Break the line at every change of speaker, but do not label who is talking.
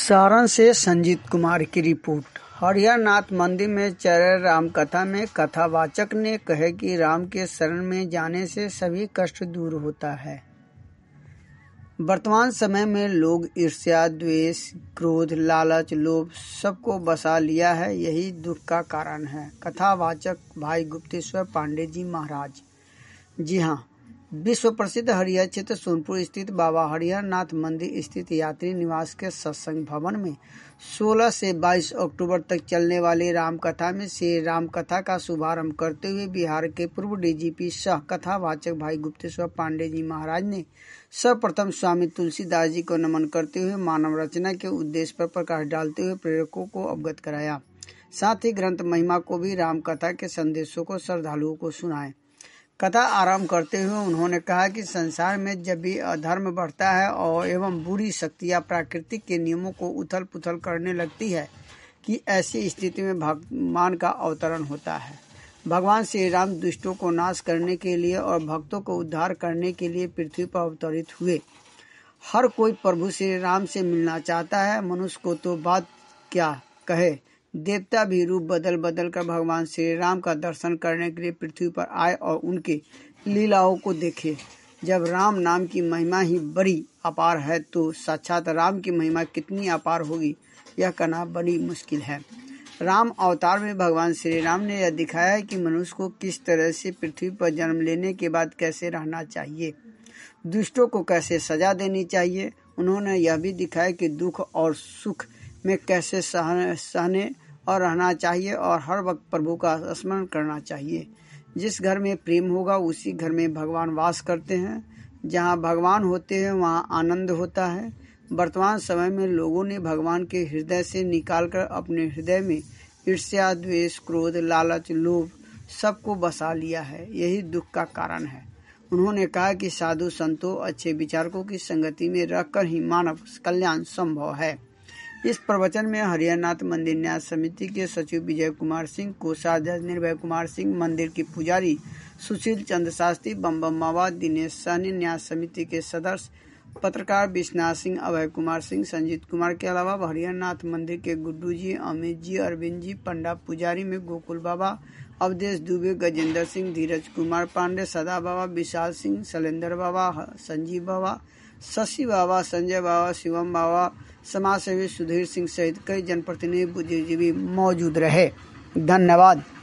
सारण से संजीत कुमार की रिपोर्ट। हरिहरनाथ मंदिर में चल रहे रामकथा में कथावाचक ने कहे कि राम के शरण में जाने से सभी कष्ट दूर होता है। वर्तमान समय में लोग ईर्ष्या, द्वेष, क्रोध, लालच, लोभ सबको बसा लिया है। यही दुख का कारण है। कथावाचक भाई गुप्तेश्वर पांडे जी महाराज। जी हाँ, विश्व प्रसिद्ध हरिहर क्षेत्र सोनपुर स्थित बाबा हरिहरनाथ मंदिर स्थित यात्री निवास के सत्संग भवन में 16 से 22 अक्टूबर तक चलने वाली रामकथा में श्री रामकथा का शुभारंभ करते हुए बिहार के पूर्व डीजीपी सह कथावाचक भाई गुप्तेश्वर पांडे जी महाराज ने सर्वप्रथम स्वामी तुलसीदास जी को नमन करते हुए मानव रचना के उद्देश्य पर प्रकाश डालते हुए प्रेरकों को अवगत कराया। साथ ही ग्रंथ महिमा को भी रामकथा के संदेशों को श्रद्धालुओं को सुनाए। कथा आरंभ करते हुए उन्होंने कहा कि संसार में जब भी अधर्म बढ़ता है और एवं बुरी शक्तियां प्राकृतिक के नियमों को उथल पुथल करने लगती है कि ऐसी स्थिति में भगवान का अवतरण होता है। भगवान श्री राम दुष्टों को नाश करने के लिए और भक्तों को उद्धार करने के लिए पृथ्वी पर अवतरित हुए। हर कोई प्रभु श्री राम से मिलना चाहता है। मनुष्य को तो बात क्या कहे, देवता भी रूप बदल बदल कर भगवान श्री राम का दर्शन करने के लिए पृथ्वी पर आए और उनके लीलाओं को देखे। जब राम नाम की महिमा ही बड़ी अपार है तो साक्षात राम की महिमा कितनी अपार होगी, यह कहना बड़ी मुश्किल है। राम अवतार में भगवान श्री राम ने यह दिखाया है कि मनुष्य को किस तरह से पृथ्वी पर जन्म लेने के बाद कैसे रहना चाहिए, दुष्टों को कैसे सजा देनी चाहिए। उन्होंने यह भी दिखाया कि दुख और सुख में कैसे सहने और रहना चाहिए और हर वक्त प्रभु का स्मरण करना चाहिए। जिस घर में प्रेम होगा उसी घर में भगवान वास करते हैं। जहाँ भगवान होते हैं वहाँ आनंद होता है। वर्तमान समय में लोगों ने भगवान के हृदय से निकालकर अपने हृदय में ईर्ष्या, द्वेष, क्रोध, लालच, लोभ सबको बसा लिया है। यही दुख का कारण है। उन्होंने कहा कि साधु संतों, अच्छे विचारकों की संगति में रहकर ही मानव कल्याण संभव है। इस प्रवचन में हरिहरनाथ मंदिर न्यास समिति के सचिव विजय कुमार सिंह, कोषाध्यक्ष निर्भय कुमार सिंह, मंदिर की पुजारी सुशील चंद्र शास्त्री, बम मावा, दिनेश सहनी, न्यास समिति के सदस्य पत्रकार विश्वनाथ सिंह, अभय कुमार सिंह, संजीत कुमार के अलावा हरिहरनाथ मंदिर के गुड्डू जी, अमित जी, अरविंद जी, पंडा पुजारी में गोकुल बाबा, अवधेश दुबे, गजेंद्र सिंह, धीरज कुमार पांडे, सदा बाबा, विशाल सिंह, शैलेंद्र बाबा, संजीव बाबा, शशि बाबा, संजय बाबा, शिवम बाबा, समाजसेवी सुधीर सिंह सहित कई जनप्रतिनिधि बुद्धिजीवी मौजूद रहे। धन्यवाद।